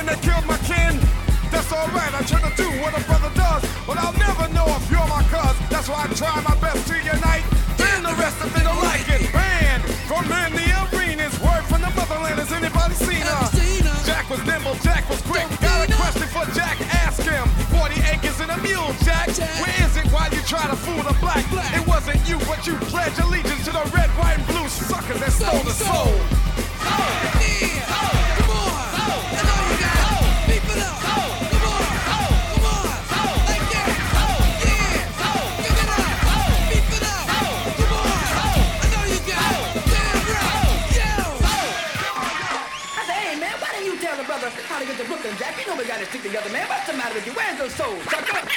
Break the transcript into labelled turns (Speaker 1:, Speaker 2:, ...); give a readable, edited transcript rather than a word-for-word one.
Speaker 1: when they killed my kin. That's alright, I try to do what a brother does, but I'll never know if you're my cuz. That's why I try my best to unite. Then the rest of it don't like it. Banned from in the arenas. Word from the motherland, has anybody seen her? Jack was nimble, Jack was quick. Got a question for Jack, ask him. 40 acres and a mule, Jack. Where is it while you try to fool the black? It wasn't you, but you pledged allegiance to the red, white, and blue suckers that stole the soul.
Speaker 2: How to get to Brooklyn, Jack? You know we gotta stick together, man. What's the matter with you? Where's those souls?